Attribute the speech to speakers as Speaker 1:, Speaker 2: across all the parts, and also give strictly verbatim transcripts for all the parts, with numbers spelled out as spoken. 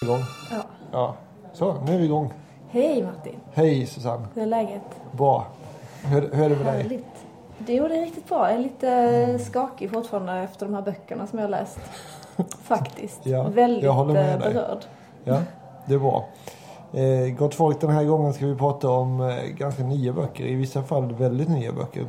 Speaker 1: igång.
Speaker 2: Ja.
Speaker 1: Ja. Så, nu är vi igång.
Speaker 2: Hej Martin.
Speaker 1: Hej Susanne.
Speaker 2: Hur är läget?
Speaker 1: Bra. Hur, hur är det med dig?
Speaker 2: Härligt. Det är riktigt bra. Jag är lite skakig fortfarande efter de här böckerna som jag har läst. Faktiskt.
Speaker 1: Ja,
Speaker 2: Väldigt
Speaker 1: jag håller med dig.
Speaker 2: berörd.
Speaker 1: Ja, det är bra. Eh, gott folk, den här gången ska vi prata om eh, ganska nya böcker. I vissa fall väldigt nya böcker.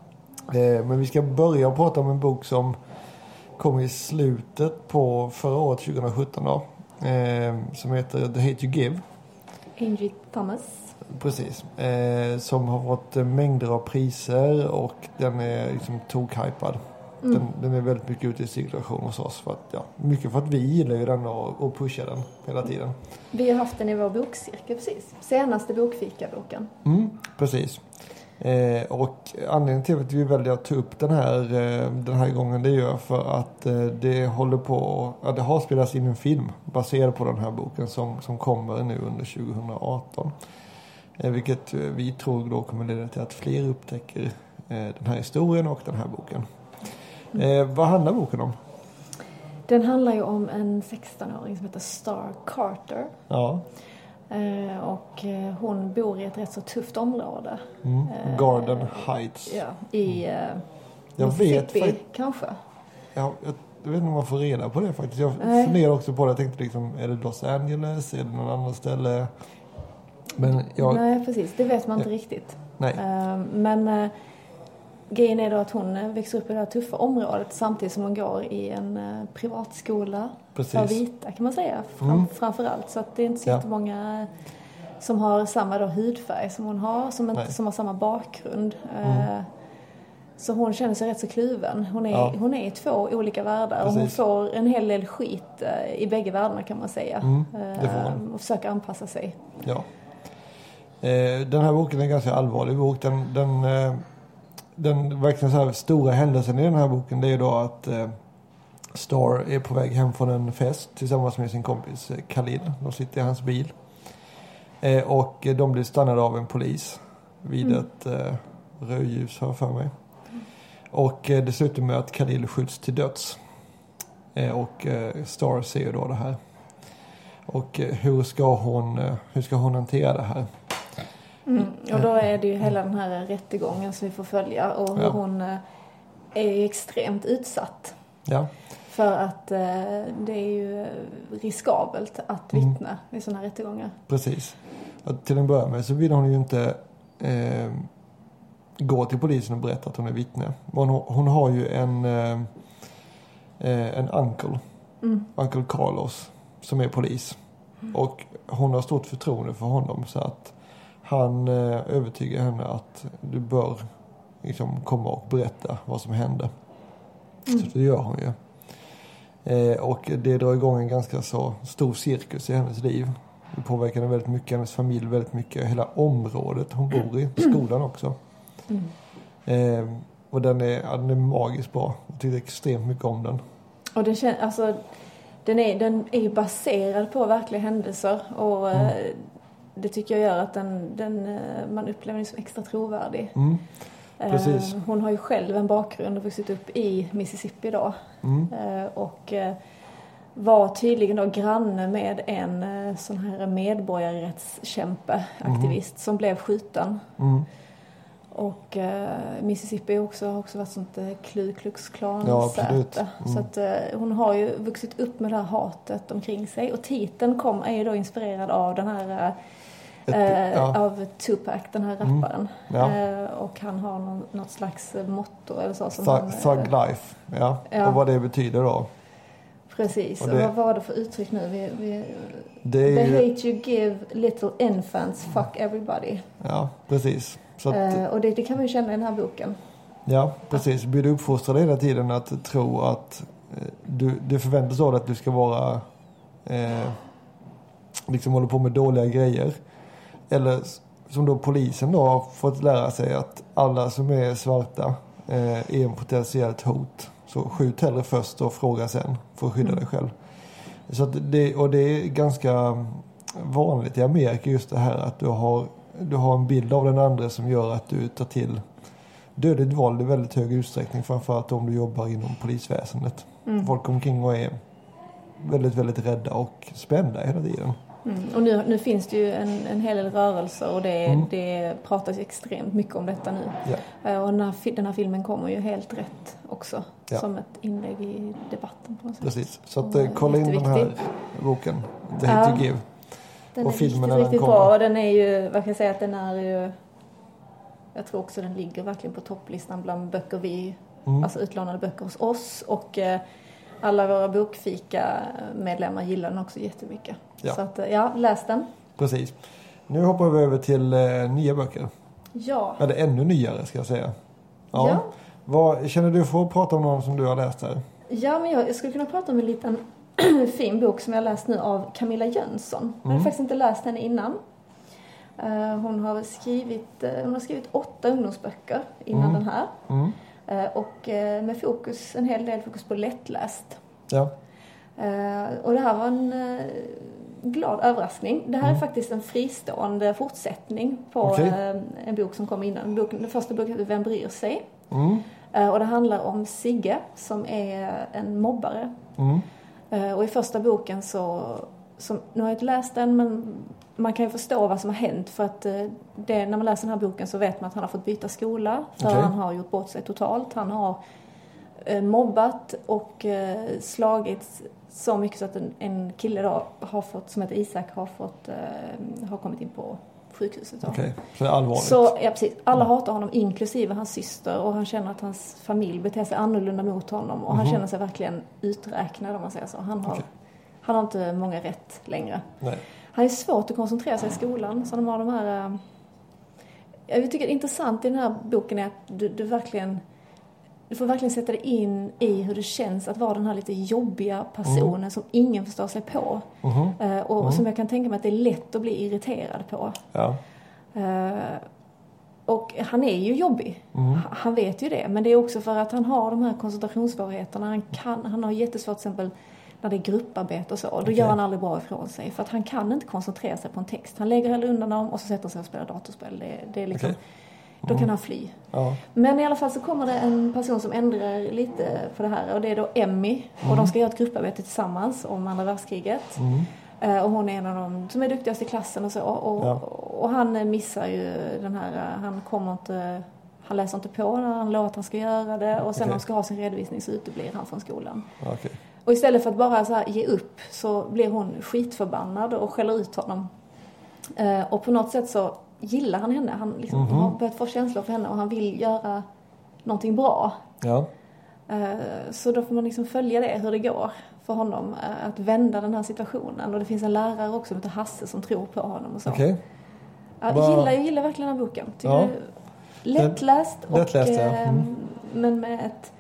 Speaker 1: Eh, men vi ska börja prata om en bok som kom i slutet på förra året, tjugo sjutton då. Eh, som heter The Hate You Give.
Speaker 2: Angie Thomas.
Speaker 1: Precis. Eh, som har fått mängder av priser och den är liksom tokhypad. Mm. Den, den är väldigt mycket ute i cirkulation hos oss. För att, ja, mycket för att vi gillar ju den och, och pushar den hela tiden.
Speaker 2: Vi har haft den i vår bokcirkel precis. Senaste bokfika-boken.
Speaker 1: Mm, precis. Eh, och anledningen till att vi väljer att ta upp den här, eh, den här gången det gör för att eh, det håller på, ja, det har spelats in en film baserad på den här boken som, som kommer nu under tjugo arton. Eh, vilket vi tror då kommer leda till att fler upptäcker eh, den här historien och den här boken. Eh, vad handlar boken om?
Speaker 2: Den handlar ju om en sexton-åring som heter Star Carter.
Speaker 1: Ja.
Speaker 2: Eh, och eh, hon bor i ett rätt så tufft område.
Speaker 1: Mm.
Speaker 2: Eh,
Speaker 1: Garden Heights.
Speaker 2: Ja, i eh,
Speaker 1: jag
Speaker 2: Mississippi
Speaker 1: vet,
Speaker 2: kanske.
Speaker 1: Ja, jag, jag vet inte om man får reda på det faktiskt. Jag
Speaker 2: Nej.
Speaker 1: funderar också på det. Jag tänkte liksom, är det Los Angeles? Är det någon annan ställe? Men jag...
Speaker 2: Nej, precis. Det vet man inte
Speaker 1: ja.
Speaker 2: riktigt.
Speaker 1: Nej.
Speaker 2: Eh, men eh, grejen är då att hon växer upp i det här tuffa området samtidigt som hon går i en eh, privatskola.
Speaker 1: Precis.
Speaker 2: För vita kan man säga. Fram,
Speaker 1: Mm.
Speaker 2: Framförallt. Så att det är inte så
Speaker 1: Ja.
Speaker 2: många som har samma då hudfärg som hon har. Som, inte, som har samma bakgrund.
Speaker 1: Mm.
Speaker 2: Eh, så hon känner sig rätt så kluven. Hon är,
Speaker 1: Ja.
Speaker 2: hon är i två olika världar.
Speaker 1: Precis.
Speaker 2: Och hon får en hel del skit eh, i bägge världarna kan man säga.
Speaker 1: Mm, det får hon.
Speaker 2: Eh, och försöker anpassa sig.
Speaker 1: Ja. Eh, den här boken är en ganska allvarlig bok. Den, den, eh, den verkligen så här stora händelsen i den här boken det är då att eh, Star är på väg hem från en fest tillsammans med sin kompis eh, Khalil. De sitter i hans bil. Eh, och eh, de blir stannade av en polis vid mm. ett eh, rödljus har för mig. Och eh, dessutom med att Khalil skjuts till döds. Eh, och eh, Star ser ju då det här. Och eh, hur ska hon eh, hur ska hon hantera det här?
Speaker 2: Mm. Och då är det ju hela den här rättegången som vi får följa. Och hur ja. hon eh, är extremt utsatt.
Speaker 1: Ja.
Speaker 2: För att eh, det är ju riskabelt att vittna mm. i sådana här rättegångar.
Speaker 1: Precis. Och till en början med så vill hon ju inte eh, gå till polisen och berätta att hon är vittne. Hon, hon har ju en eh, en uncle. Mm. Uncle Carlos som är polis. Mm. Och hon har stort förtroende för honom så att han eh, övertygar henne att du bör liksom komma och berätta vad som hände. Mm. Så det gör hon ju. Eh, och det drar igång en ganska så stor cirkus i hennes liv. Det påverkar väldigt mycket, hennes familj väldigt mycket. Hela området hon bor i, skolan också. Mm. Eh, och den är, den är magiskt bra. Jag tycker extremt mycket om den. Och
Speaker 2: den, kän, alltså, den, är, den är ju baserad på verkliga händelser. Och mm. eh, det tycker jag gör att den, den, man upplever den som extra trovärdig.
Speaker 1: Mm. Precis.
Speaker 2: Eh, hon har ju själv en bakgrund och vuxit upp i Mississippi då. Mm. Eh, och eh, var tydligen då granne med en eh, sån här medborgarrättskämpe, aktivist, mm. som blev skjuten. Mm. Och eh, Mississippi också, har också varit sånt eh, Ku Klux Klan-säte. Ja, mm. Så att eh, hon har ju vuxit upp med det här hatet omkring sig. Och titeln kom, är ju då inspirerad av den här... Eh, Ett, ja. av Tupac, den här rapparen. Mm, ja. eh, och han har någon, något slags motto eller så som
Speaker 1: Thug,
Speaker 2: han,
Speaker 1: thug life, ja. ja. Och vad det betyder då.
Speaker 2: Precis, och, det, och vad var det för uttryck nu? Vi, vi,
Speaker 1: det är
Speaker 2: The
Speaker 1: ju,
Speaker 2: hate you give little infants, fuck everybody.
Speaker 1: Ja, precis. Så att,
Speaker 2: eh, och det, det kan man ju känna i den här boken.
Speaker 1: Ja, precis. Blir du uppfostrad hela tiden att tro att eh, du, du förväntas av att du ska vara eh, liksom hålla på med dåliga grejer. Eller som då polisen då har fått lära sig att alla som är svarta eh, är en potentiellt hot. Så skjut hellre först och fråga sen för att skydda mm. dig själv. Så att det, och det är ganska vanligt i Amerika just det här att du har, du har en bild av den andra som gör att du tar till dödligt våld i väldigt hög utsträckning. Framförallt om du jobbar inom polisväsendet. Mm. Folk omkring och är väldigt, väldigt rädda och spända hela tiden.
Speaker 2: Mm. Och nu, nu finns det ju en, en hel del rörelser och det, mm. det pratas extremt mycket om detta nu. Ja. Och den här, den här filmen kommer ju helt rätt också. Ja. Som ett inlägg i debatten på något sätt.
Speaker 1: Precis, så att, kolla in den här boken. The Hate You Give.
Speaker 2: Den
Speaker 1: och
Speaker 2: är
Speaker 1: filmen
Speaker 2: riktigt, riktigt
Speaker 1: kommer.
Speaker 2: bra och den är ju, vad kan jag säga att den är ju, jag tror också den ligger verkligen på topplistan bland böcker vi, mm. alltså utlånade böcker hos oss och eh, alla våra bokfika-medlemmar gillar den också jättemycket. Ja. Så att, ja, läs den.
Speaker 1: Precis. Nu hoppar vi över till eh, nya böcker.
Speaker 2: Ja.
Speaker 1: Eller ännu nyare ska jag säga.
Speaker 2: Ja. ja.
Speaker 1: Vad, känner du för att prata om någon som du har läst här?
Speaker 2: Ja, men jag, jag skulle kunna prata om en liten fin bok som jag har läst nu av Camilla Jönsson. Mm. Jag har faktiskt inte läst henne innan. Uh, hon, har skrivit, uh, hon har skrivit åtta ungdomsböcker innan mm. den här. Mm. Uh, och uh, med fokus, en hel del fokus på lättläst.
Speaker 1: Ja.
Speaker 2: Uh, och det här var en uh, glad överraskning. Det här mm. är faktiskt en fristående fortsättning på okay. uh, en bok som kom innan. Boken, den första boken heter Vem bryr sig? Mm. Uh, och det handlar om Sigge som är en mobbare. Mm. Uh, och i första boken så, som, nu har jag inte läst den men man kan ju förstå vad som har hänt för att uh, det, när man läser den här boken så vet man att han har fått byta skola för okay. han har gjort bort sig totalt. Han har uh, mobbat och uh, slagit så mycket så att en, en kille då har fått, som heter Isak har fått uh, har kommit in på sjukhuset.
Speaker 1: Okej, okay. Så det är allvarligt.
Speaker 2: Så, ja, precis. Alla mm. hatar honom inklusive hans syster och han känner att hans familj beter sig annorlunda mot honom och mm. han känner sig verkligen uträknad om man säger så. Han har, okay. han har inte många rätt längre. Nej. Han är svårt att koncentrera sig i skolan så de har de här äh, jag tycker det är intressant i den här boken är att du, du verkligen du får verkligen sätta dig in i hur det känns att vara den här lite jobbiga personen mm. som ingen förstår sig på. Mm. Uh, och mm. som jag kan tänka mig att det är lätt att bli irriterad på. Ja. Uh, och han är ju jobbig. Mm. Han vet ju det. Men det är också för att han har de här koncentrationssvårigheterna. Han, kan, han har jättesvårt till exempel när det är grupparbete och så. Då okay. gör han aldrig bra ifrån sig. För att han kan inte koncentrera sig på en text. Han lägger hellre undan dem och så sätter sig och spelar datorspel. Det, det är liksom... Okay. Då kan han fly. Ja. Men i alla fall så kommer det en person som ändrar lite på det här. Och det är då Emmy. Mm. Och de ska göra ett grupparbete tillsammans om andra världskriget. Mm. Uh, och hon är en av dem som är duktigast i klassen och så. Och, och, ja. och han missar ju den här... Han kommer inte... Han läser inte på när han lovar att han ska göra det. Och sen okay. när han ska ha sin redovisning så uteblir han från skolan. Okay. Och istället för att bara så här ge upp så blir hon skitförbannad och skäller ut honom. Uh, och på något sätt så... gillar han henne. Han liksom mm-hmm. har börjat få känslor för henne och han vill göra någonting bra. Ja. Uh, så då får man liksom följa det, hur det går för honom uh, att vända den här situationen. Och det finns en lärare också som heter Hasse som tror på honom och så. Okej. Okay. Uh, jag, gillar, jag gillar verkligen den här boken. Tycker ja. du, lättläst och lättläst, ja. mm. uh, men med ett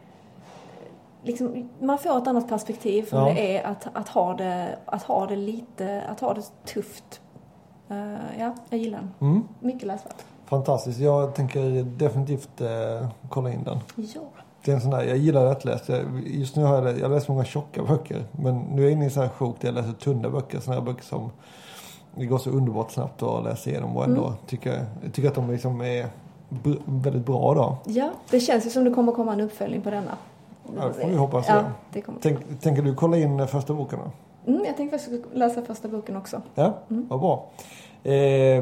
Speaker 2: liksom, man får ett annat perspektiv för ja. det är att, att, ha det, att ha det lite, att ha det tufft. Uh, ja, jag gillar den. Mm. Mycket läsvärt.
Speaker 1: Fantastiskt. Jag tänker definitivt uh, kolla in den.
Speaker 2: Ja.
Speaker 1: Det är en sån där, jag gillar lättläst. Just nu har jag, jag läst många tjocka böcker. Men nu är jag inne i så här sjok där jag läser tunna böcker. Såna här böcker som det går så underbart snabbt att läsa igenom. Och ändå mm. tycker jag tycker att de liksom är b- väldigt bra då.
Speaker 2: Ja, det känns ju som det kommer komma en uppföljning på denna.
Speaker 1: Ja, det får vi hoppas.
Speaker 2: Ja, det kommer.
Speaker 1: Tänk, tänker du kolla in första boken då?
Speaker 2: Mm, jag tänkte faktiskt läsa första boken också.
Speaker 1: Ja, mm. vad bra. Eh,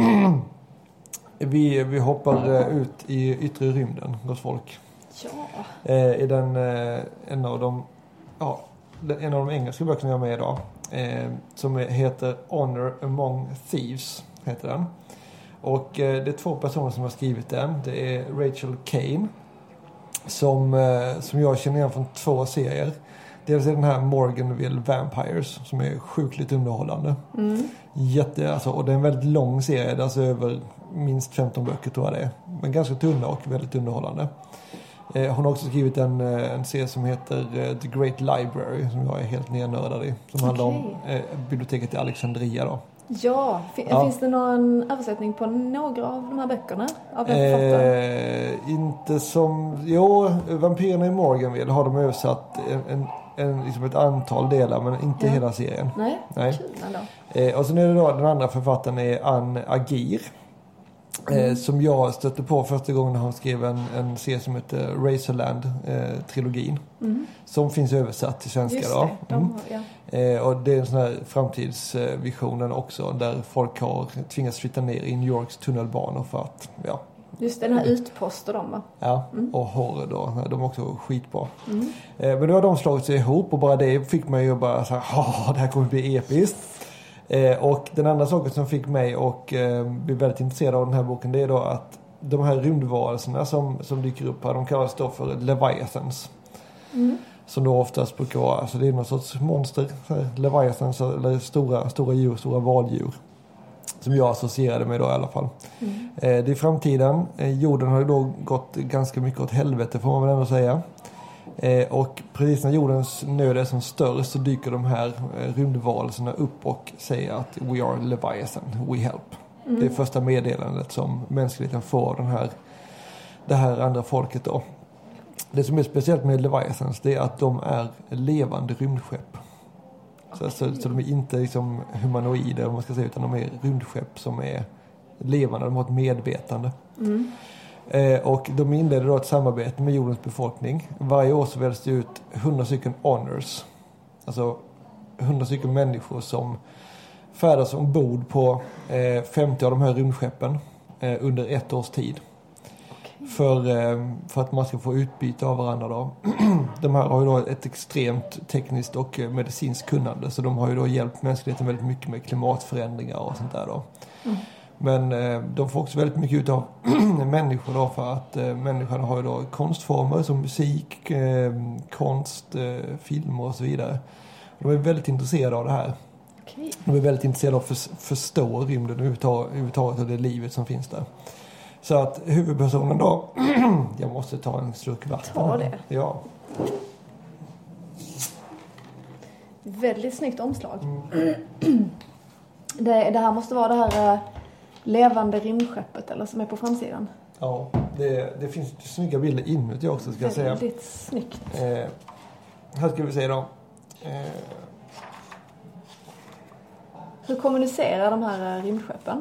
Speaker 1: vi, vi hoppar ut i yttre rymden, gott folk.
Speaker 2: Ja.
Speaker 1: Eh, I den, eh, en av de ja, en av de engelska böckerna jag har med idag. Eh, som heter Honor Among Thieves, heter den. Och eh, det är två personer som har skrivit den. Det är Rachel Kane, som, eh, som jag känner igen från två serier. Dels är den här Morganville Vampires som är sjukligt underhållande. Mm. Jätte, alltså, och det är en väldigt lång serie. Det är alltså över minst femton böcker tror jag det är. Men ganska tunna och väldigt underhållande. Eh, hon har också skrivit en, en serie som heter uh, The Great Library som jag är helt nernördad i. Som okay. handlar om eh, biblioteket i Alexandria då.
Speaker 2: Ja, fin- ja, finns det någon översättning på några av de här böckerna? Av eh,
Speaker 1: inte som... Jo, Vampyrerna i Morganville har de översatt en... en En, liksom ett antal delar men inte ja. hela serien.
Speaker 2: Nej,
Speaker 1: Nej.
Speaker 2: Kul ändå.
Speaker 1: Eh, och sen är det då den andra författaren är Anne Agir Mm. Eh, som jag stötte på första gången när hon skrev en, en serie som heter Razorland-trilogin. Eh, mm. Som finns översatt till svenska.
Speaker 2: Just
Speaker 1: då.
Speaker 2: det,
Speaker 1: Mm.
Speaker 2: de, ja.
Speaker 1: eh, och det är en sån här framtidsvisionen också. Där folk har tvingats flytta ner i New Yorks tunnelbanor för att, ja.
Speaker 2: Just den här utposten de va?
Speaker 1: Ja, mm. och horror då. De är också skitbra. Mm. Eh, men då har de slagit sig ihop och bara det fick mig ju bara så här, ja, det här kommer bli episkt. Eh, och den andra saken som fick mig och eh, bli väldigt intresserad av den här boken, det är då att de här rymdvarelserna som, som dyker upp här, de kallas då för Leviathans. Mm. Som då oftast brukar vara, alltså det är någon sorts monster, här, Leviathans, eller stora, stora djur, stora valdjur. Som jag associerade med då i alla fall. Mm. Eh, det är framtiden. Eh, jorden har ju då gått ganska mycket åt helvete, får man väl ändå säga. Eh, och precis när jordens nöd är som störst så dyker de här eh, rymdvarelserna upp och säger att we are Leviathan, we help. Mm. Det är första meddelandet som mänskligheten får av den här, det här andra folket då. Det som är speciellt med Leviathans, det är att de är levande rymdskepp. Så, så, så de är inte liksom humanoider, om man ska säga, utan de är rymdskepp som är levande, de har ett medvetande. Mm. Eh, och de inledde då ett samarbete med jordens befolkning. Varje år så väljs det ut hundra stycken honors. Alltså hundra stycken människor som färdas ombord på eh, femtio av de här rymdskeppen eh, under ett års tid. Okay. För, eh, för att man ska få utbyte av varandra då. De här har ju då ett extremt tekniskt och medicinskt kunnande. Så de har ju då hjälpt mänskligheten väldigt mycket med klimatförändringar och sånt där då. Mm. Men eh, de får också väldigt mycket ut av människor då, för att eh, människan har ju då konstformer som musik, eh, konst, eh, filmer och så vidare. De är väldigt intresserade av det här. Okay. De är väldigt intresserade av att för, förstå rymden överhuvudtaget och det livet som finns där. Så att huvudpersonen då, jag måste ta en slurk vatten.
Speaker 2: Ta det.
Speaker 1: Ja.
Speaker 2: Väldigt snyggt omslag. Mm. Det, det här måste vara det här uh, levande rymdskeppet eller som är på framsidan.
Speaker 1: Ja, det, det finns snygga bilder inuti också, ska jag säga.
Speaker 2: Väldigt snyggt.
Speaker 1: Eh, här ska vi se då. Eh.
Speaker 2: Hur kommunicerar de här uh, rymdskeppen?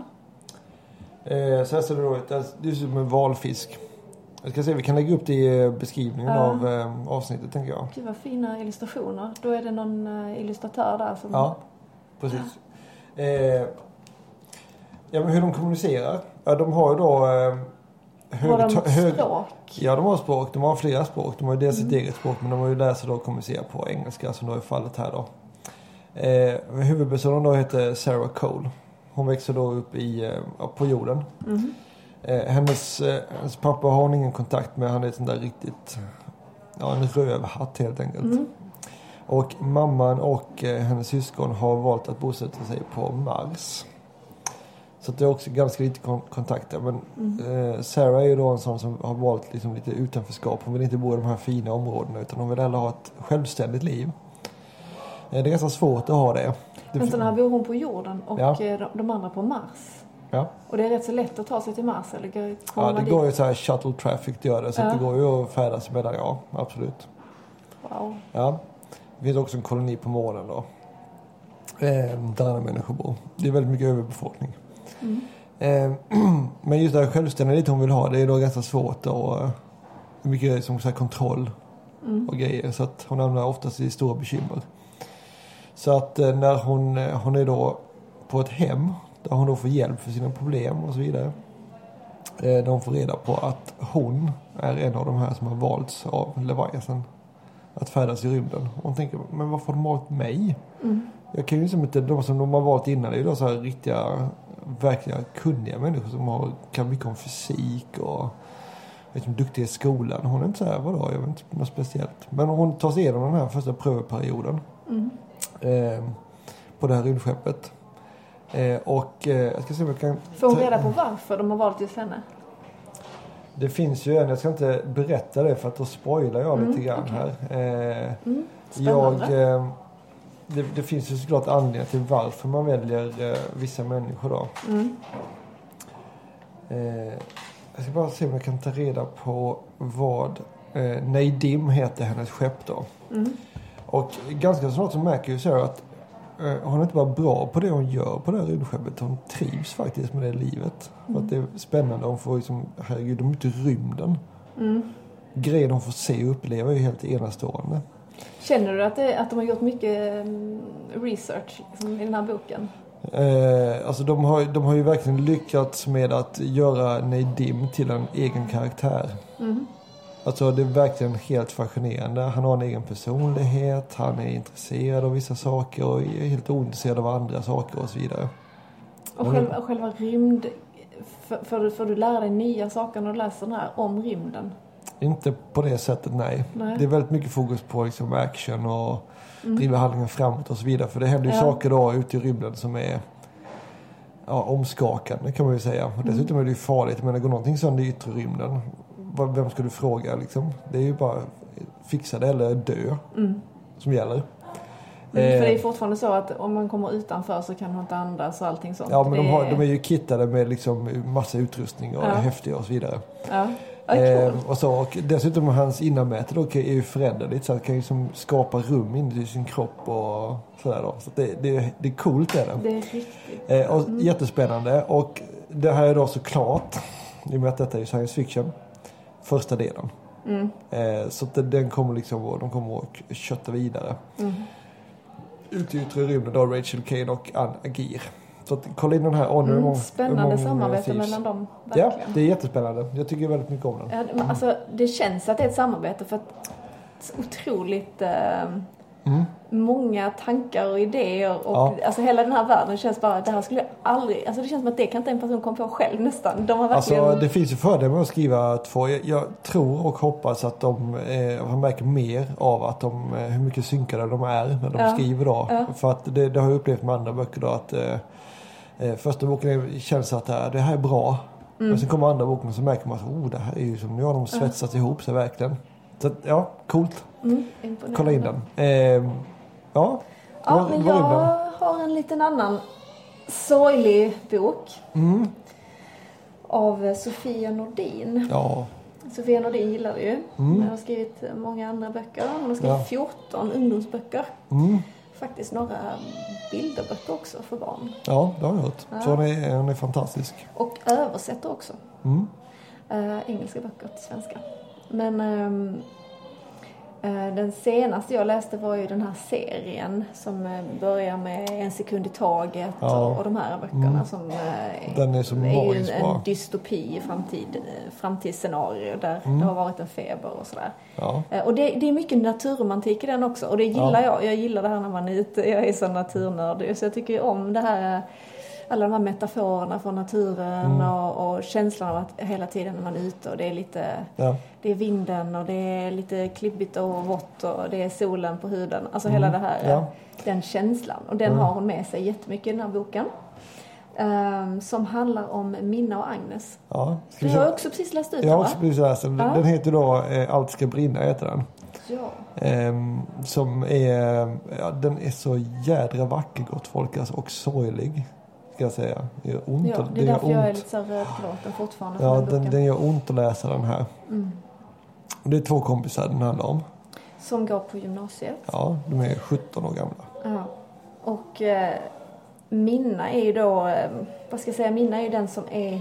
Speaker 1: Eh, så här ser det då ut. Det är som en valfisk. Jag ska se, vi kan lägga upp det i beskrivningen uh. av eh, avsnittet, tänker jag.
Speaker 2: Gud vad fina illustrationer. Då är det någon uh, illustratör där som...
Speaker 1: Ja, precis. Ja. Eh, ja, men hur de kommunicerar. Ja, de har ju då... Eh,
Speaker 2: hög, har de
Speaker 1: hög,
Speaker 2: språk?
Speaker 1: Ja, de har språk. De har flera språk. De har ju dels
Speaker 2: mm.
Speaker 1: sitt eget språk, men de har ju lärt sig då att kommunicera på engelska, som då är fallet här då. Eh, huvudpersonen då heter Sarah Cole. Hon växer då upp i, eh, på jorden. Mm. Eh, hennes, eh, hennes pappa har hon ingen kontakt med. Han är ett sånt där riktigt... Ja, en rövhatt helt enkelt. Mm. Och mamman och eh, hennes syskon har valt att bosätta sig på Mars. Så det är också ganska lite kon- kontakter. Men mm. eh, Sarah är ju då en sån som har valt liksom lite utanförskap. Hon vill inte bo i de här fina områdena, utan hon vill hellre ha ett självständigt liv. Eh, det är ganska svårt att ha det. det
Speaker 2: Men så här bor hon på jorden och
Speaker 1: ja.
Speaker 2: de, de andra på Mars.
Speaker 1: Ja.
Speaker 2: Och det är rätt så lätt att ta sig till Mars, eller går,
Speaker 1: ja, det går ju så här shuttle traffic, det gör det. Så ja. Det går ju att färdas med där, ja, absolut.
Speaker 2: Wow.
Speaker 1: Ja. Det finns också en koloni på månen då. Eh, där andra människor bor. Det är väldigt mycket överbefolkning. Mm. Eh, men just det här självständighet hon vill ha, det är då ganska svårt och uh, mycket som så här kontroll mm. och grejer. Så att hon hamnar oftast i stora bekymmer. Så att eh, när hon, eh, hon är då på ett hem där hon då får hjälp för sina problem och så vidare. Eh, de får reda på att hon är en av de här som har valts av Leviathan att färdas i rymden. Och hon tänker, men varför har de valt mig? Mm. Jag kan ju liksom inte, de som de har valt innan är ju då så här riktiga, verkliga kunniga människor som har, kan mycket om fysik och liksom duktiga i skolan. Hon är inte så här, vadå, jag vet inte något speciellt. Men hon tar sig igenom den här första prövoperioden mm. eh, på det här rymdskeppet. Eh, och eh, jag ska se om jag kan...
Speaker 2: Får hon reda på varför de har valt just henne?
Speaker 1: Det finns ju en, jag ska inte berätta det för att då spoilar jag mm, lite grann okay. här. Eh, mm, jag, eh, det, det finns ju såklart anledning till varför man väljer eh, vissa människor då. Mm. Eh, jag ska bara se om jag kan ta reda på vad eh, Nadim heter hennes skepp då. Mm. Och ganska snart så märker ju så att hon är inte bara bra på det hon gör på det här rymdskeppet. Hon trivs faktiskt med det livet. Mm. För att det är spännande. Hon får liksom, herregud, de är ute i rymden. Mm. Grejen hon får se och uppleva är ju helt enastående.
Speaker 2: Känner du att, det, att de har gjort mycket research liksom, i den här boken?
Speaker 1: Eh, alltså de har, de har ju verkligen lyckats med att göra Nadim till en egen karaktär. Mm. Alltså det är verkligen helt fascinerande. Han har en egen personlighet, han är intresserad av vissa saker och är helt ointresserad av andra saker och så vidare.
Speaker 2: Och själva, själva rymd, för, för, för du lära dig nya saker när du läser den här om rymden? Inte
Speaker 1: på det sättet, nej. nej. Det är väldigt mycket fokus på liksom action och mm. driva handlingen framåt och så vidare. För det händer ju ja. saker då ute i rymden som är ja, omskakande kan man ju säga. Och dessutom är det ju farligt. Men det går någonting sönder i yttre rymden. Vem ska du fråga liksom? Det är ju bara fixa det eller dö mm. som gäller.
Speaker 2: Mm, för det är fortfarande så att om man kommer utanför så kan man inte andas och allting sånt.
Speaker 1: Ja, men de, har, de är ju kittade med liksom massa utrustning och ja. häftiga och så vidare.
Speaker 2: Ja.
Speaker 1: Eh, och, så, och dessutom hans innanmäte då är ju föränderligt så att kan ju som skapa rum in i sin kropp och sådär då. Så det, det, det är coolt är det.
Speaker 2: Det är riktigt.
Speaker 1: Eh, och mm. jättespännande. Och det här är då såklart, i och med att detta är science fiction, första delen. Mm. Eh, så att den kommer liksom, de kommer att kötta vidare. Mm. Ute i yttre rymden då Rachel Kane och Anne Agir. Så att, kolla in den här.
Speaker 2: Mm, många, spännande samarbete mellan dem.
Speaker 1: Verkligen. Ja, det är jättespännande. Jag tycker väldigt mycket om den.
Speaker 2: Ja, alltså, det känns att det är ett samarbete för att otroligt eh, mm. många tankar och idéer och ja. alltså hela den här världen känns bara, det här skulle jag aldrig, alltså det känns som att det kan inte en person komma på själv nästan. De har verkligen...
Speaker 1: Alltså det finns ju fördel med att skriva två. Jag, jag tror och hoppas att de eh, har märkt mer av att de, eh, hur mycket synkade de är när de ja. skriver då. Ja. För att det, det har jag upplevt med andra böcker då att eh, Eh, första boken känns att det, det här är bra. Mm. Men sen kommer andra boken så märker man att oh, det här är ju som nu har de svetsat uh. ihop sig verkligen. Så ja, coolt. Mm, kolla in den. Eh, ja,
Speaker 2: ja var, men jag har en liten annan sorglig bok. Mm. Av Sofia Nordin.
Speaker 1: Ja.
Speaker 2: Sofia Nordin gillar vi ju. Mm. Hon har skrivit många andra böcker. Hon har skrivit ja. fjorton ungdomsböcker. Mm. Faktiskt några bilderböcker också för barn.
Speaker 1: Ja, det har jag hört. Ja. Så hon är, hon är fantastisk.
Speaker 2: Och översätter också. Mm. Äh, engelska böcker till svenska. Men ähm, äh, den senaste jag läste var ju den här serien som äh, börjar med En sekund i taget ja. och, och de här böckerna mm. som äh,
Speaker 1: den är, så
Speaker 2: är ju en, en dystopi i framtid, framtidsscenario där mm. det har varit en feber och sådär. Ja. Och det, det är mycket naturromantik i den också. Och det gillar ja. jag. Jag gillar det här när man är ute. Jag är så naturnörd. Så jag tycker om det här, alla de här metaforerna från naturen mm. och, och känslan av att hela tiden när man är ute och det är lite, ja. det är vinden och det är lite klibbigt och vått och det är solen på huden. Alltså mm. hela det här, ja. den känslan. Och den mm. har hon med sig jättemycket i den här boken. Um, som handlar om Minna och Agnes. Ja, du har också precis läst ut den,
Speaker 1: Jag har också precis läst den. Ja. Den heter då eh, Allt ska brinna heter den.
Speaker 2: Ja.
Speaker 1: Um, som är, ja, den är så jädra vacker gott folk alltså, och sorglig. Ska jag säga. Det gör ont.
Speaker 2: Ja, det är
Speaker 1: det
Speaker 2: därför jag är lite så rödgråten fortfarande.
Speaker 1: Ja, den, den gör ont att läsa den här. Mm. Och det är två kompisar den handlar om.
Speaker 2: Som går på gymnasiet.
Speaker 1: Ja, de är sjutton år gamla.
Speaker 2: Ja. Och eh, Minna är ju då, eh, vad ska jag säga, Minna är ju den som är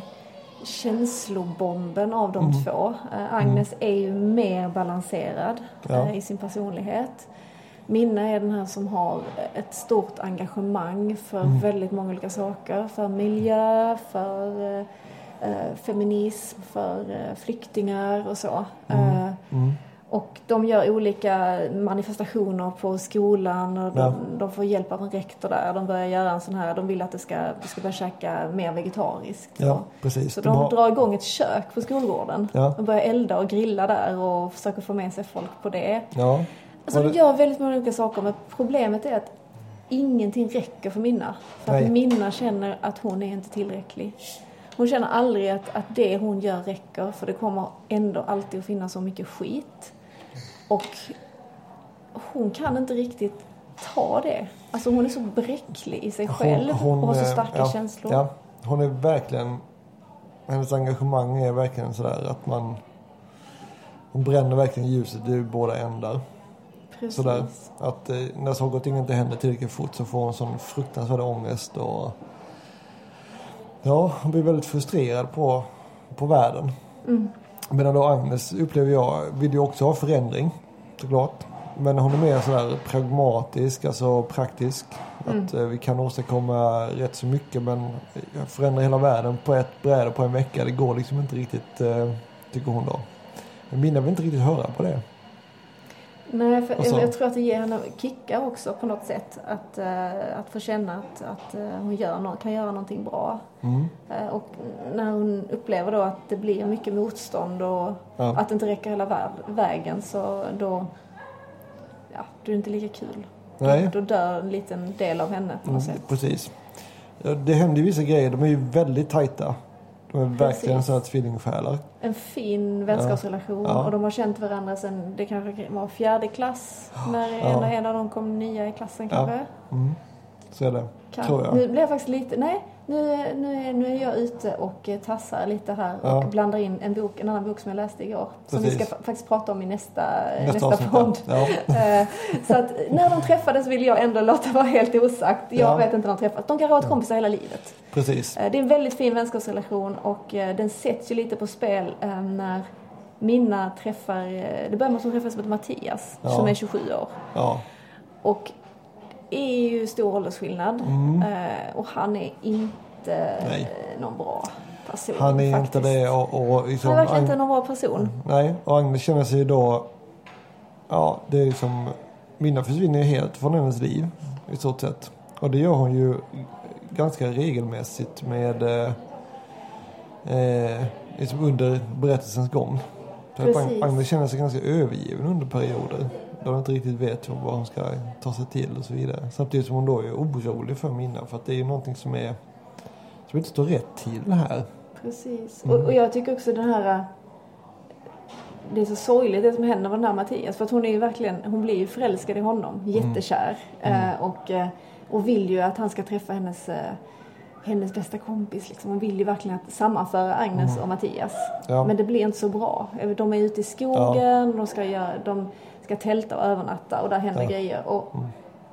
Speaker 2: känslobomben av de mm. två. Eh, Agnes mm. är ju mer balanserad ja. eh, i sin personlighet. Minna är den här som har ett stort engagemang för mm. väldigt många olika saker. För miljö, för eh, feminism, för eh, flyktingar och så. Mm. Eh, mm. Och de gör olika manifestationer på skolan och de, ja. de får hjälp av en rektor där. De börjar göra en sån här, de vill att det ska, det ska börja käka mer vegetariskt.
Speaker 1: Ja, precis.
Speaker 2: Så de, de har... drar igång ett kök på skolgården. Ja. De börjar elda och grilla där och försöker få med sig folk på det.
Speaker 1: Ja.
Speaker 2: Alltså de gör väldigt många olika saker, men problemet är att ingenting räcker för Minna. För Nej. att Minna känner att hon är inte tillräcklig. Hon känner aldrig att, att det hon gör räcker, för det kommer ändå alltid att finnas så mycket skit. Och hon kan inte riktigt ta det. Alltså hon är så bräcklig i sig själv hon, hon, och har så starka
Speaker 1: ja,
Speaker 2: känslor.
Speaker 1: Ja, hon är verkligen, hennes engagemang är verkligen sådär att man, hon bränner verkligen ljuset i båda ändar.
Speaker 2: Precis.
Speaker 1: Sådär. Att eh, när saker och ting inte händer tillräckligt fort så får hon sån fruktansvärd ångest. Och ja, hon blir väldigt frustrerad på, på världen.
Speaker 2: Mm.
Speaker 1: Medan då Agnes upplever jag vill ju också ha förändring, såklart. Men hon är mer sådär pragmatisk, alltså praktisk.
Speaker 2: Mm.
Speaker 1: Att eh, vi kan åstadkomma rätt så mycket, men förändra hela världen på ett bräde på en vecka, det går liksom inte riktigt, eh, tycker hon då. Men Minna vill inte riktigt höra på det.
Speaker 2: Nej, för
Speaker 1: Alltså.
Speaker 2: jag, jag tror att det ger henne kickar också på något sätt. Att, uh, att få känna att, att uh, hon gör no- kan göra någonting bra.
Speaker 1: Mm.
Speaker 2: Uh, och när hon upplever då att det blir mycket motstånd och
Speaker 1: Ja.
Speaker 2: att det inte räcker hela vä- vägen, så då, ja, då är det inte lika kul.
Speaker 1: Nej.
Speaker 2: Då, då dör en liten del av henne på något
Speaker 1: Mm,
Speaker 2: sätt.
Speaker 1: precis. Ja, det händer ju vissa grejer, de är ju väldigt tajta. De är verkligen sådana tvillingsjälar.
Speaker 2: En fin vänskapsrelation.
Speaker 1: Ja.
Speaker 2: Och de har känt varandra sedan det kanske var fjärde klass. När
Speaker 1: Ja.
Speaker 2: en, en av dem kom nya i klassen kanske.
Speaker 1: Ja. Mm. Så är det,
Speaker 2: Kan.
Speaker 1: tror jag.
Speaker 2: Nu blir jag faktiskt lite, nej, nu, nu, är, nu är jag ute och eh, tassar lite här och
Speaker 1: Ja.
Speaker 2: blandar in en bok, en annan bok som jag läste igår. Som
Speaker 1: Precis.
Speaker 2: vi ska fa- faktiskt prata om i nästa,
Speaker 1: Nästa
Speaker 2: nästa,
Speaker 1: avsnitt,
Speaker 2: podd.
Speaker 1: ja.
Speaker 2: Eh, Så att när de träffades vill jag ändå låta vara helt osagt. Jag
Speaker 1: Ja.
Speaker 2: vet inte när de träffades. De kan ha varit kompisar hela livet.
Speaker 1: Precis.
Speaker 2: Eh, Det är en väldigt fin vänskapsrelation och eh, den sätts ju lite på spel eh, när Minna träffar, eh, det börjar med att hon träffar som heter Mattias,
Speaker 1: Ja.
Speaker 2: som är tjugosju år.
Speaker 1: Ja.
Speaker 2: Och är ju stor åldersskillnad.
Speaker 1: Mm.
Speaker 2: Eh, och han är inte
Speaker 1: Nej.
Speaker 2: någon bra person.
Speaker 1: Han är
Speaker 2: faktiskt.
Speaker 1: inte det. Och, och liksom,
Speaker 2: Han är verkligen
Speaker 1: Ag-
Speaker 2: inte någon bra person.
Speaker 1: Nej, och Agnes känner sig då... Ja, det är som... Minna försvinner ju helt från hennes liv, i stort sett. Och det gör hon ju ganska regelmässigt med... Eh, eh, liksom under berättelsens gång. Så att
Speaker 2: Precis.
Speaker 1: Agnes känner sig ganska övergiven under perioder. Då hon inte riktigt vet vad hon ska ta sig till och så vidare. Samtidigt som hon då är orolig för Minna. För att det är ju någonting som är... Som inte står rätt till här.
Speaker 2: Precis.
Speaker 1: Mm.
Speaker 2: Och, och jag tycker också den här... Det är så sorgligt det som händer med den här Mattias. För att hon är ju verkligen... Hon blir ju förälskad i honom. Jättekär.
Speaker 1: Mm.
Speaker 2: Eh, och, eh, och vill ju att han ska träffa hennes... Eh, hennes bästa kompis. Liksom. Hon vill ju verkligen att sammanföra Agnes
Speaker 1: Mm.
Speaker 2: och Mattias.
Speaker 1: Ja.
Speaker 2: Men det blir inte så bra. De är ute i skogen. Ja. De, ska göra, de ska tälta och övernatta. Och där händer
Speaker 1: Ja.
Speaker 2: grejer. Och
Speaker 1: Mm.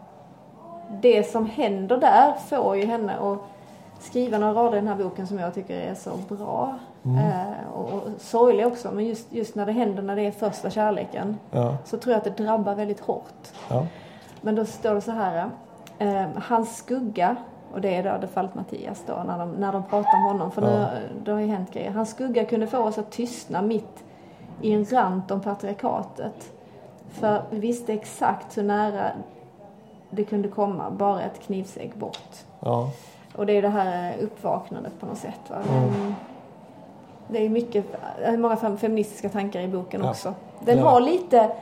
Speaker 2: det som händer där får ju henne att skriva några rader i den här boken som jag tycker är så bra.
Speaker 1: Mm.
Speaker 2: Eh, och, och sorglig också. Men just, just när det händer, när det är första kärleken.
Speaker 1: Ja.
Speaker 2: Så tror jag att det drabbar väldigt hårt.
Speaker 1: Ja.
Speaker 2: Men då står det så här. Eh, hans skugga. Och det är då det fallet Mattias då. När de, när de pratar om honom. För
Speaker 1: Ja.
Speaker 2: nu det har ju hänt grejer. Hans skugga kunde få oss att tystna mitt i en rant om patriarkatet. För vi visste exakt hur nära det kunde komma. Bara ett knivsägg bort.
Speaker 1: Ja.
Speaker 2: Och det är det här uppvaknandet på något sätt. Va?
Speaker 1: Mm.
Speaker 2: Men det är mycket, många feministiska tankar i boken
Speaker 1: Ja.
Speaker 2: också. Den
Speaker 1: Ja.
Speaker 2: har lite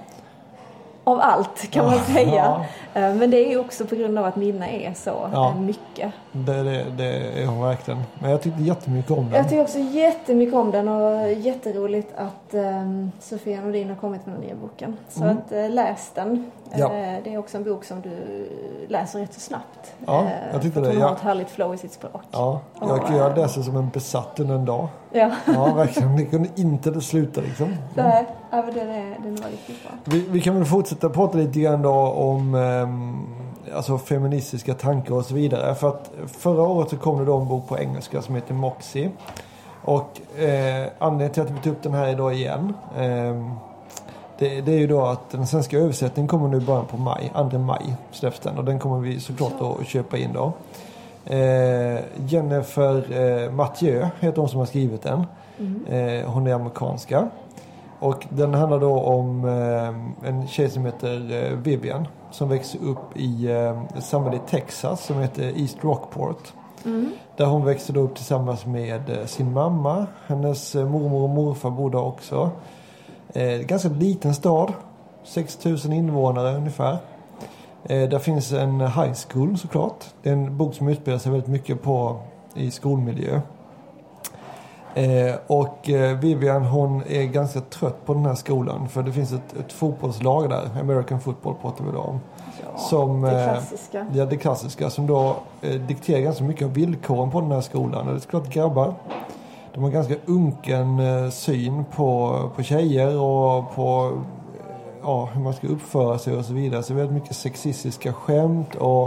Speaker 2: av allt kan man
Speaker 1: Ja.
Speaker 2: säga.
Speaker 1: Ja.
Speaker 2: Men det är ju också på grund av att Minna är så
Speaker 1: Ja.
Speaker 2: mycket.
Speaker 1: Det, det, det är hon verkligen. Men jag tyckte jättemycket om den.
Speaker 2: Jag tycker också jättemycket om den och jätteroligt att um, Sofia Nordin har kommit med den nya boken. Så
Speaker 1: Mm.
Speaker 2: att uh, läs den.
Speaker 1: Ja.
Speaker 2: Uh, det är också en bok som du läser rätt så snabbt.
Speaker 1: Ja,
Speaker 2: Uh,
Speaker 1: jag tyckte
Speaker 2: för att
Speaker 1: det,
Speaker 2: hon
Speaker 1: ja.
Speaker 2: har ett härligt flow i sitt språk.
Speaker 1: Ja, jag,
Speaker 2: Och,
Speaker 1: jag
Speaker 2: äh,
Speaker 1: läser som en besatt under en dag.
Speaker 2: Ja.
Speaker 1: Ja, verkligen. Det kunde inte sluta liksom.
Speaker 2: Nej, ja, men den, är, den var riktigt bra.
Speaker 1: Vi, vi kan väl fortsätta prata lite grann då om ehm, alltså feministiska tankar och så vidare. För att förra året så kom det då en bok på engelska som heter Moxie. Och eh, anledningen till att vi tog upp den här idag igen. ehm, det, det är ju då att den svenska översättningen kommer nu bara på maj. andra maj släpps den. Och den kommer vi såklart då att köpa in då. Eh, Jennifer eh, Mathieu heter hon som har skrivit den.
Speaker 2: Mm.
Speaker 1: Eh, hon är amerikanska. Och den handlar då om eh, en tjej som heter eh, Vivian. Som växer upp i eh, ett samhälle i Texas som heter East Rockport.
Speaker 2: Mm.
Speaker 1: Där hon växte då upp tillsammans med eh, sin mamma. Hennes eh, mormor och morfar bodde också. Eh, ganska liten stad. sex tusen invånare ungefär. Eh, där finns en high school såklart. Det är en bok som utspelar sig väldigt mycket på i skolmiljö. Eh, och eh, Vivian hon är ganska trött på den här skolan. För det finns ett, ett fotbollslag där. American football pratar vi då om.
Speaker 2: Ja,
Speaker 1: Som,
Speaker 2: det
Speaker 1: eh,
Speaker 2: klassiska.
Speaker 1: Ja, det klassiska. Som då eh, dikterar ganska mycket av villkoren på den här skolan. Och det är såklart grabbar. De har ganska unken eh, syn på, på tjejer och på ja, hur man ska uppföra sig och så vidare. Så väldigt mycket sexistiska skämt och,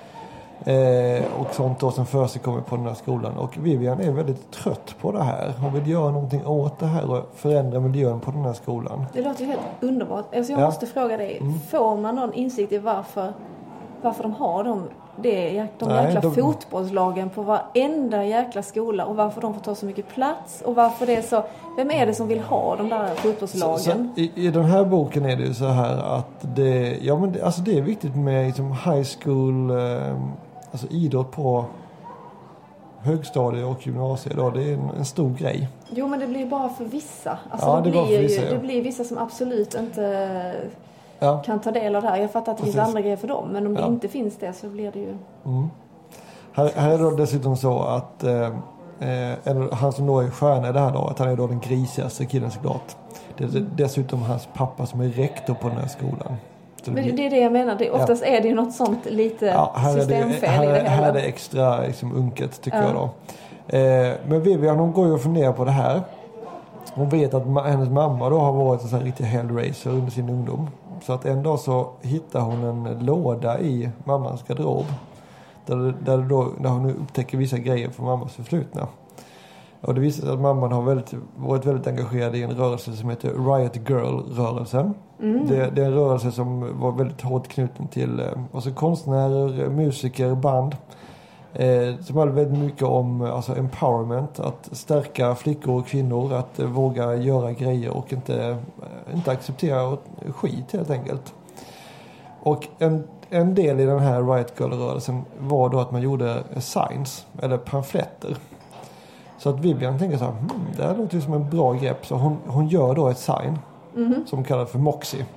Speaker 1: eh, och sånt då som för sig kommer på den här skolan. Och Vivian är väldigt trött på det här. Hon vill göra någonting åt det här och förändra miljön på den här skolan.
Speaker 2: Det låter ju helt underbart. Alltså jag
Speaker 1: Ja.
Speaker 2: måste fråga dig,
Speaker 1: Mm.
Speaker 2: får man någon insikt i varför, varför de har de, det, de
Speaker 1: Nej,
Speaker 2: jäkla
Speaker 1: de-
Speaker 2: fotbollslagen på varenda jäkla skola och varför de får ta så mycket plats och varför det är så, vem är det som vill ha de där fotbollslagen?
Speaker 1: Så, så, i, I den här boken är det ju så här att det, ja, men det, alltså det är viktigt med liksom high school, eh, alltså idrott på högstadiet och gymnasiet. Då, det är en, en stor grej.
Speaker 2: Jo, men det blir bara för vissa. Alltså
Speaker 1: Ja,
Speaker 2: det,
Speaker 1: det är bara
Speaker 2: blir
Speaker 1: för vissa,
Speaker 2: ju,
Speaker 1: ja.
Speaker 2: det blir vissa som absolut inte
Speaker 1: Ja.
Speaker 2: kan ta del av det här. Jag fattar att det
Speaker 1: Precis.
Speaker 2: finns andra grejer för dem, men om
Speaker 1: Ja.
Speaker 2: det inte finns det så blir det ju...
Speaker 1: Mm. Här, här är det då dessutom så att eh, eh, han som då är stjärna i det här då, att han är då den grisigaste killen såklart. Det är dessutom hans pappa som är rektor på den här skolan. Så det
Speaker 2: Men
Speaker 1: blir-
Speaker 2: det är det jag menar. Det, oftast är det ju något sånt lite
Speaker 1: Ja, här är det,
Speaker 2: systemfel
Speaker 1: här,
Speaker 2: i det
Speaker 1: här
Speaker 2: hela.
Speaker 1: är det extra liksom, unket tycker
Speaker 2: Ja.
Speaker 1: jag då. Eh, men Vivian hon går ju och funderar på det här. Hon vet att ma- hennes mamma då har varit en sån här riktig hellraiser under sin ungdom. Så att en dag så hittar hon en låda i mammans garderob. Där, det- där, det då, där hon nu upptäcker vissa grejer från mammas förflutna. Och det visar sig att mamman har väldigt, varit väldigt engagerad i en rörelse som heter Riot Girl-rörelsen.
Speaker 2: Mm.
Speaker 1: Det, det är en rörelse som var väldigt hårt knuten till eh, alltså konstnärer, musiker, band. Eh, som handlar väldigt mycket om alltså empowerment, att stärka flickor och kvinnor, att eh, våga göra grejer och inte, eh, inte acceptera skit helt enkelt. Och en, en del i den här Riot Girl-rörelsen var då att man gjorde signs, eller pamfletter. Så att Vivian tänker så här, hmm, det här låter ju som en bra grepp. Så hon, hon gör då ett sign
Speaker 2: Mhm.
Speaker 1: som kallas för Moxie.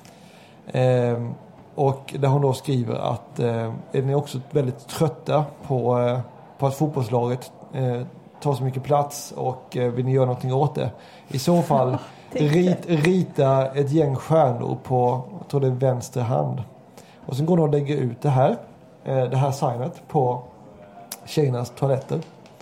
Speaker 1: Ehm, och där hon då skriver att eh, är ni också väldigt trötta på, eh, på att fotbollslaget eh, tar så mycket plats och eh, vill ni göra någonting åt det? I så fall rit, rita ett gäng stjärnor på, jag tror det är vänster hand. Och sen går hon och lägger ut det här, eh, det här signet på tjejernas toaletter.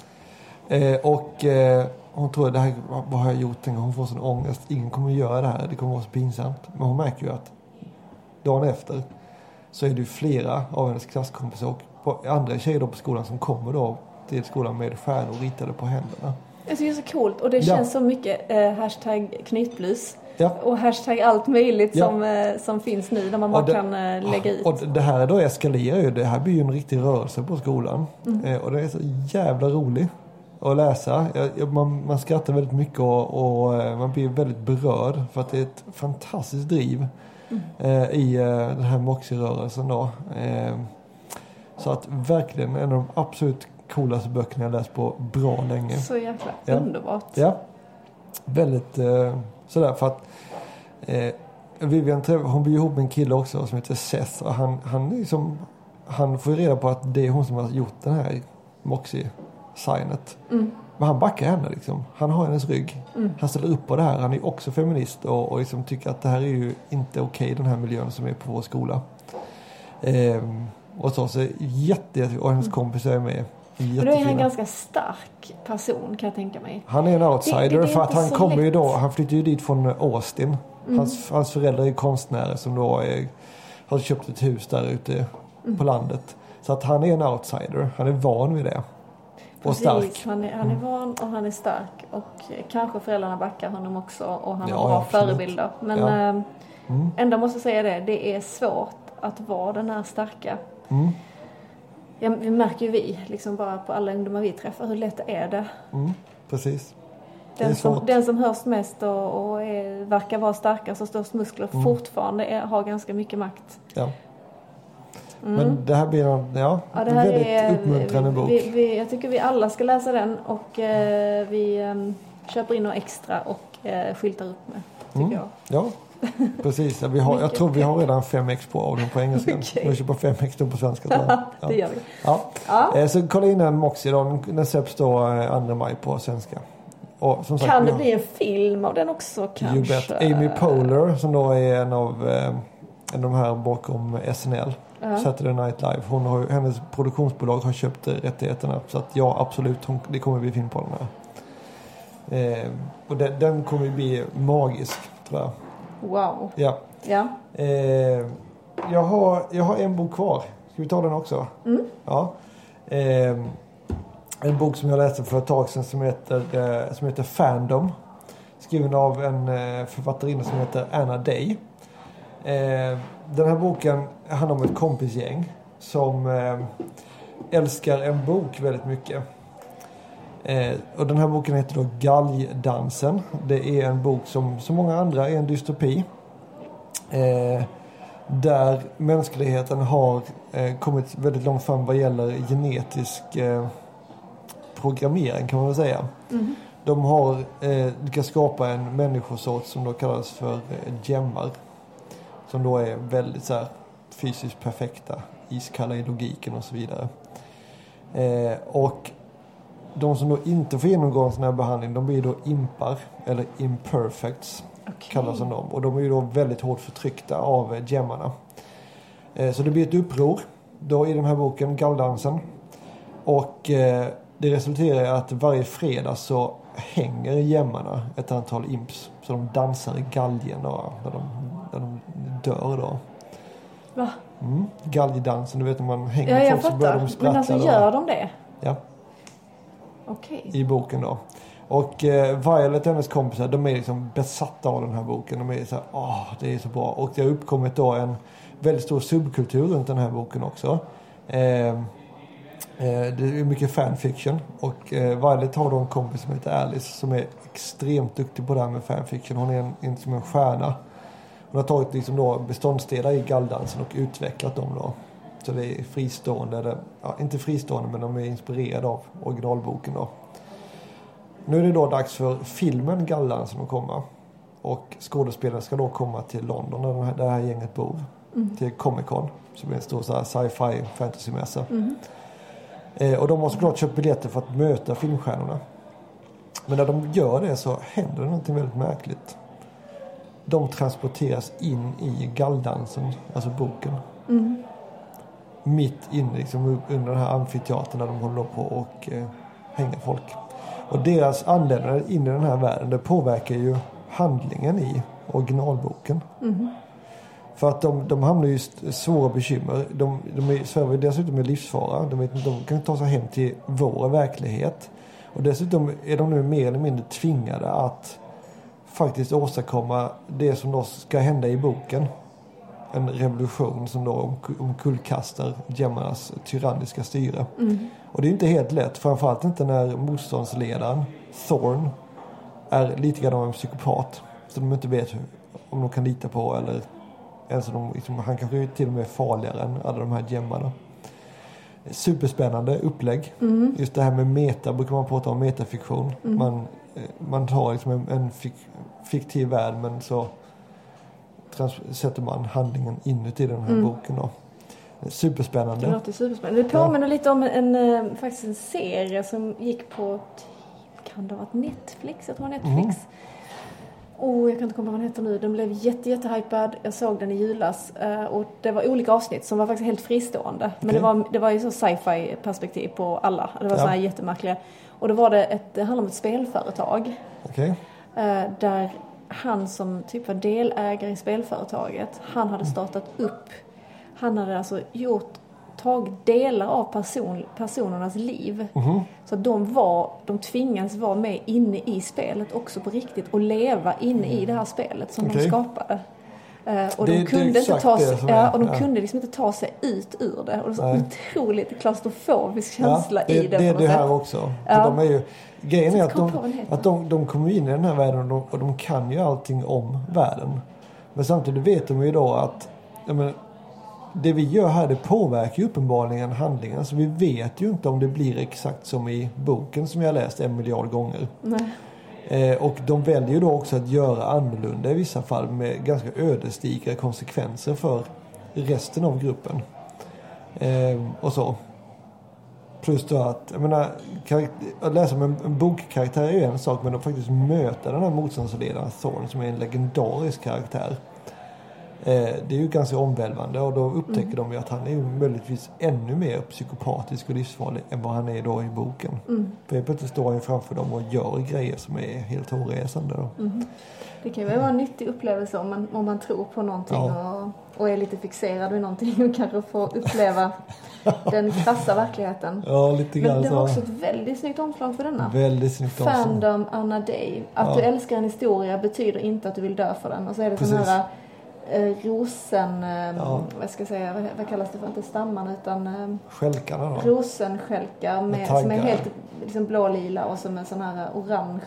Speaker 1: Eh, och eh, hon tror det här, vad har jag gjort? Tänker, hon får sån ångest. Ingen kommer att göra det här. Det kommer att vara så pinsamt. Men hon märker ju att dagen efter så är det ju flera av hennes klasskompisar och på, andra tjejer då på skolan som kommer då till skolan med stjärnor ritade på händerna.
Speaker 2: Jag tycker det är så coolt och det
Speaker 1: Ja.
Speaker 2: känns så mycket eh, hashtag knytblus
Speaker 1: Ja.
Speaker 2: och hashtag allt möjligt
Speaker 1: Ja.
Speaker 2: som, eh, som finns nu där man bara
Speaker 1: Och det-
Speaker 2: kan eh, lägga ut.
Speaker 1: Och det här då eskalerar ju. Det här blir ju en riktig rörelse på skolan.
Speaker 2: Mm.
Speaker 1: Eh, och det är så jävla roligt att läsa. Jag, jag, man, man skrattar väldigt mycket och, och eh, man blir väldigt berörd för att det är ett fantastiskt driv
Speaker 2: Mm.
Speaker 1: eh, i eh, den här Moxie-rörelsen då. Eh, så att verkligen en av de absolut coolaste böckerna jag läst på bra länge.
Speaker 2: Så jäkla
Speaker 1: Ja.
Speaker 2: underbart.
Speaker 1: Ja, väldigt eh, sådär för att eh, Vivian träff, hon blir ihop med en kille också som heter Seth och han, han, är liksom, han får ju reda på att det är hon som har gjort den här Moxie-signet.
Speaker 2: Mm.
Speaker 1: Men han backar henne liksom. Han har hennes rygg.
Speaker 2: Mm.
Speaker 1: Han ställer upp på det här. Han är också feminist och, och liksom tycker att det här är ju inte okej, den här miljön som är på vår skola. Ehm, och så, så jätte, och hennes kompisar är med.
Speaker 2: Men då är han en
Speaker 1: Jättefina.
Speaker 2: ganska stark person kan jag tänka mig.
Speaker 1: Han är en outsider
Speaker 2: Det- det är
Speaker 1: för att
Speaker 2: inte
Speaker 1: han
Speaker 2: så
Speaker 1: kommer ju
Speaker 2: lätt.
Speaker 1: då, han flyttar ju dit från Austin.
Speaker 2: Mm.
Speaker 1: Hans, hans föräldrar är konstnärer som då är, har köpt ett hus där ute
Speaker 2: Mm.
Speaker 1: på landet. Så att han är en outsider. Han är van vid det. Och
Speaker 2: Precis,
Speaker 1: stark.
Speaker 2: Han är, han är
Speaker 1: Mm.
Speaker 2: van och han är stark och eh, kanske föräldrarna backar honom också och han
Speaker 1: Ja,
Speaker 2: har bra
Speaker 1: absolut.
Speaker 2: förebilder. Men
Speaker 1: Ja.
Speaker 2: eh,
Speaker 1: Mm.
Speaker 2: ändå måste jag säga det, det är svårt att vara den här starka.
Speaker 1: Mm.
Speaker 2: Ja, vi märker ju vi, liksom bara på alla ungdomar vi träffar, hur lätt är det?
Speaker 1: Mm. Precis. Det är
Speaker 2: Den som,
Speaker 1: svårt.
Speaker 2: den som hörs mest och, och är, verkar vara starkast och störst muskler
Speaker 1: Mm.
Speaker 2: fortfarande är, har ganska mycket makt.
Speaker 1: Ja.
Speaker 2: Mm.
Speaker 1: Men det här blir en, ja,
Speaker 2: Ja, det
Speaker 1: en
Speaker 2: här
Speaker 1: väldigt
Speaker 2: är,
Speaker 1: uppmuntrande bok.
Speaker 2: vi, vi, jag tycker vi alla ska läsa den och eh, vi eh, köper in något extra och eh, skyltar upp med, tycker
Speaker 1: Mm.
Speaker 2: jag.
Speaker 1: Ja, precis. Ja, vi har, jag
Speaker 2: Mycket
Speaker 1: tror vi har
Speaker 2: pepp.
Speaker 1: redan fem ex på av den på engelska.
Speaker 2: Okej.
Speaker 1: Vi köper fem ex då på svenska. tror jag. Ja.
Speaker 2: Det gör vi.
Speaker 1: Ja.
Speaker 2: Ja.
Speaker 1: Eh, Så kolla in den Moxie då. Den- Den släpps då eh, andra maj på svenska. Och som sagt,
Speaker 2: Kan
Speaker 1: vi
Speaker 2: det
Speaker 1: har-
Speaker 2: bli en film av den också
Speaker 1: You
Speaker 2: kanske?
Speaker 1: bet. Amy Poehler som då är en av, eh, en av de här bakom S N L.
Speaker 2: Ja.
Speaker 1: Saturday Night Live. Hon har, ju- hennes produktionsbolag har köpt eh, rättigheterna. Så att ja, absolut. Hon, det kommer bli film på den här. Eh, och den, den kommer ju bli magisk, tror jag.
Speaker 2: Wow.
Speaker 1: Ja,
Speaker 2: Ja.
Speaker 1: Eh, jag, har, jag har en bok kvar. Ska vi ta den också?
Speaker 2: Mm.
Speaker 1: Ja. Eh, en bok som jag läste för ett tag sedan som heter, eh, som heter Fandom. Skriven av en eh, författarinna som heter Anna Day. Eh, den här boken handlar om ett kompisgäng som eh, älskar en bok väldigt mycket. Eh, och den här boken heter då Galgdansen. Det är en bok som så många andra är en dystopi. Eh, där mänskligheten har eh, kommit väldigt långt fram vad gäller genetisk eh, programmering kan man väl säga.
Speaker 2: Mm.
Speaker 1: De har eh, lyckats skapa en människosort som då kallas för eh, gemmar. Som då är väldigt så här, fysiskt perfekta, iskalla i logiken och så vidare. Eh, och de som då inte får genomgå en sån här behandling, de blir då impar, eller imperfects, okay. kallas de. Och de är ju då väldigt hårt förtryckta av eh, gemmarna. Eh, så det blir ett uppror då i den här boken, Galgdansen. Och eh, det resulterar i att varje fredag så hänger gemmarna ett antal imps. Så de dansar i galgen då, när de, när de dör då.
Speaker 2: Va?
Speaker 1: Mm, galgdansen, du vet när man hänger
Speaker 2: ja,
Speaker 1: folk så börjar de sprattla.
Speaker 2: Men alltså gör de det?
Speaker 1: Ja.
Speaker 2: Okej.
Speaker 1: Okay. I boken då. Och eh, Violet och hennes kompisar, de är liksom besatta av den här boken. De är så här, åh, det är så bra. Och det har uppkommit då en väldigt stor subkultur runt den här boken också. Eh, Det är mycket fanfiction. Och eh, Violet har då en kompis som heter Alice som är extremt duktig på det här med fanfiction. Hon är en, en, som en stjärna. Hon har tagit liksom då beståndsdelar i Galgdansen och utvecklat dem då. Så det är fristående, eller, ja, inte fristående men de är inspirerade av originalboken då. Nu är det då dags för filmen Galgdansen att komma. Och skådespelare ska då komma till London där det här, det här gänget bor. Mm. Till Comic Con som är en stor så här sci-fi fantasymässa. Mm. Eh, och de har såklart köpt biljetter för att möta filmstjärnorna. Men när de gör det så händer det något väldigt märkligt. De transporteras in i Galgdansen, alltså boken. Mm. Mitt inne liksom, under den här amfiteatern där de håller på och eh, hänger folk. Och deras anläggande in i den här världen, det påverkar ju handlingen i originalboken. Mm. För att de, de hamnar ju svåra bekymmer. De, de är, svävar dessutom i livsfara. De, vet, de kan ta sig hem till vår verklighet. Och dessutom är de nu mer eller mindre tvingade att faktiskt åstadkomma det som då ska hända i boken. En revolution som då omkullkastar gemmarnas tyranniska styre. Mm. Och det är inte helt lätt. Framförallt inte när motståndsledaren Thorn är lite grann av en psykopat. Så de inte vet hur, om de kan lita på eller ens de, liksom, han kanske är till och med farligare än alla de här gemmarna. Superspännande upplägg. Mm. Just det här med meta, brukar man prata om metafiktion. Mm. Man, man tar liksom en, en fik, fiktiv värld men så trans- sätter man handlingen inuti den här mm. boken då. Superspännande.
Speaker 2: Det låter superspännande. Det påminner ja. lite om en, en, faktiskt en serie som gick på, kan det ha varit Netflix? Jag tror Netflix. Mm. Oh, jag kan inte komma på vad den heter nu. Den blev jätte, jätte hypad. Jag såg den i julas. Uh, och det var olika avsnitt som var faktiskt helt fristående. Men okay. det var, det var ju så sci-fi perspektiv på alla. Det var ja. så här jättemärkliga. Och då var det ett, det handlade om ett spelföretag.
Speaker 1: Okay.
Speaker 2: Uh, där han som typ var delägare i spelföretaget, han hade startat upp. Han hade alltså gjort tagit delar av person, personernas liv. Mm-hmm. Så att de var, de tvingades vara med inne i spelet också på riktigt och leva inne i det här spelet som okay. de skapade. Uh, och
Speaker 1: det,
Speaker 2: de kunde inte ta sig, ja, och de
Speaker 1: ja.
Speaker 2: kunde liksom inte ta sig ut ur det. Och det var så otroligt klaustrofobisk känsla
Speaker 1: ja, det,
Speaker 2: i det.
Speaker 1: Det är det
Speaker 2: sätt.
Speaker 1: här också.
Speaker 2: Ja.
Speaker 1: De är ju, grejen är att, de, att de, de kommer in i den här världen och de, och de kan ju allting om världen. Men samtidigt vet de ju då att jag menar, det vi gör här, det påverkar ju uppenbarligen handlingen. Så vi vet ju inte om det blir exakt som i boken som jag läst en miljard gånger.
Speaker 2: Nej.
Speaker 1: Eh, och de väljer ju då också att göra annorlunda i vissa fall med ganska ödesdigra konsekvenser för resten av gruppen. Eh, och så. Plus då att, jag menar, att läsa om en, en bokkaraktär är ju en sak, men att faktiskt möta den här motståndsledaren Thorn som är en legendarisk karaktär. Eh, det är ju ganska omvälvande och då upptäcker
Speaker 2: Mm.
Speaker 1: de ju att han är ju möjligtvis ännu mer psykopatisk och livsfarlig än vad han är då i boken.
Speaker 2: Mm.
Speaker 1: För helt plötsligt står han ju framför dem och gör grejer som är helt hårresande då.
Speaker 2: Mm. Det kan ju vara en nyttig upplevelse om man, om man tror på någonting
Speaker 1: Ja.
Speaker 2: och, och är lite fixerad vid någonting och kanske får uppleva den krassa verkligheten.
Speaker 1: Ja, lite grann
Speaker 2: Men det var
Speaker 1: så.
Speaker 2: också ett väldigt snyggt omslag på denna.
Speaker 1: Väldigt snyggt omslag.
Speaker 2: Fandom Anna Day. Att
Speaker 1: Ja.
Speaker 2: du älskar en historia betyder inte att du vill dö för den. Och så är det sån
Speaker 1: Precis.
Speaker 2: här eh, rosen, eh,
Speaker 1: Ja.
Speaker 2: vad ska jag säga, vad, vad kallas det för? Inte stamman utan eh,
Speaker 1: Skälkarna då.
Speaker 2: rosenskälkar med,
Speaker 1: Med
Speaker 2: som är
Speaker 1: taggar.
Speaker 2: helt liksom blå-lila och som är sån här orange,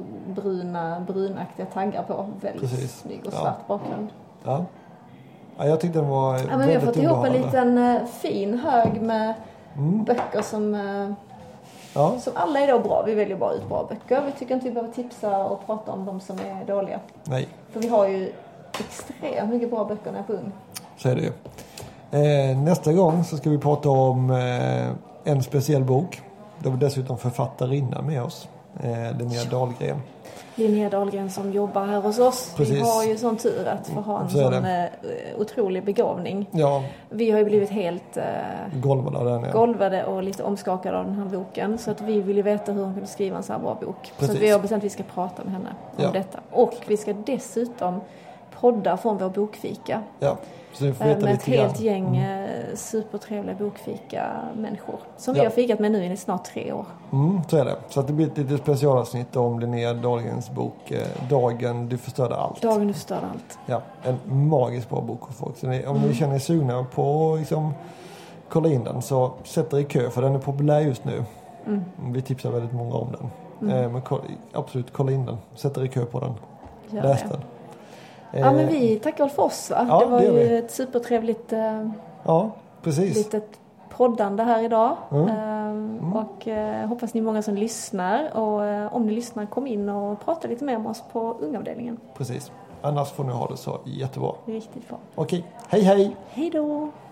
Speaker 2: bruna, brunaktiga taggar på. Väldigt
Speaker 1: Precis.
Speaker 2: snygg och
Speaker 1: Ja.
Speaker 2: svart bakgrund.
Speaker 1: Ja. Ja, jag tyckte den var
Speaker 2: Ja, men vi har
Speaker 1: väldigt
Speaker 2: fått ihop en
Speaker 1: underhållande.
Speaker 2: liten eh, fin hög med
Speaker 1: Mm.
Speaker 2: böcker som, eh,
Speaker 1: Ja,
Speaker 2: som alla är då bra. Vi väljer bara ut bra böcker. Vi tycker inte vi behöver tipsa och prata om de som är dåliga.
Speaker 1: nej.
Speaker 2: För vi har ju extremt mycket bra böcker när jag är på ung.
Speaker 1: Så är det ju. Eh, nästa gång så ska vi prata om eh, en speciell bok. Då har vi dessutom författarinna med oss. Eh, Linnea Dahlgren.
Speaker 2: Linnea Dahlgren som jobbar här hos oss.
Speaker 1: Precis.
Speaker 2: Vi har ju sån tur att få ha en
Speaker 1: Så är
Speaker 2: sån
Speaker 1: det.
Speaker 2: eh, otrolig begåvning.
Speaker 1: Ja,
Speaker 2: Vi har ju blivit helt eh,
Speaker 1: golvad av den. Ja.
Speaker 2: golvade och lite omskakade av den här boken. Så att vi vill ju veta hur hon kunde skriva en så här bra bok. Så
Speaker 1: Precis.
Speaker 2: att vi har bestämt att vi ska prata med henne om
Speaker 1: Ja.
Speaker 2: detta. Och vi ska dessutom podda från vår bokfika.
Speaker 1: Ja, så ni får
Speaker 2: Eh,
Speaker 1: veta
Speaker 2: Med ett
Speaker 1: lite
Speaker 2: helt
Speaker 1: grann.
Speaker 2: gäng
Speaker 1: Mm.
Speaker 2: eh, supertrevliga bokfika-människor. Som
Speaker 1: Ja.
Speaker 2: vi har fikat med nu i snart tre år.
Speaker 1: Mm, så är det. Så att det blir ett litet specialavsnitt om Linnea Dahlgrens bok eh, Dagen du förstörde allt.
Speaker 2: Dagen du förstörde allt.
Speaker 1: Ja, en magisk bra bok för folk. Så ni, om
Speaker 2: Mm.
Speaker 1: ni känner er sugna på att liksom, kolla in den så sätt er i kö för den är populär just nu.
Speaker 2: Mm.
Speaker 1: Vi tipsar väldigt många om den.
Speaker 2: Mm.
Speaker 1: Eh, men kolla, absolut, kolla in den. Sätt er i kö på den.
Speaker 2: Gör
Speaker 1: Läs
Speaker 2: det.
Speaker 1: den.
Speaker 2: Ja, men
Speaker 1: Eh,
Speaker 2: vi tackar väl för oss, va?
Speaker 1: Ja,
Speaker 2: det var
Speaker 1: det gör
Speaker 2: ju
Speaker 1: vi.
Speaker 2: ett supertrevligt eh,
Speaker 1: Ja, precis.
Speaker 2: litet poddande här idag.
Speaker 1: Mm.
Speaker 2: Ehm, Och eh, hoppas ni är många som lyssnar. Och eh, om ni lyssnar, kom in och prata lite mer med oss på ungavdelningen.
Speaker 1: Precis. Annars får ni ha det så jättebra.
Speaker 2: Det är riktigt bra.
Speaker 1: Okej, hej hej!
Speaker 2: Hej då!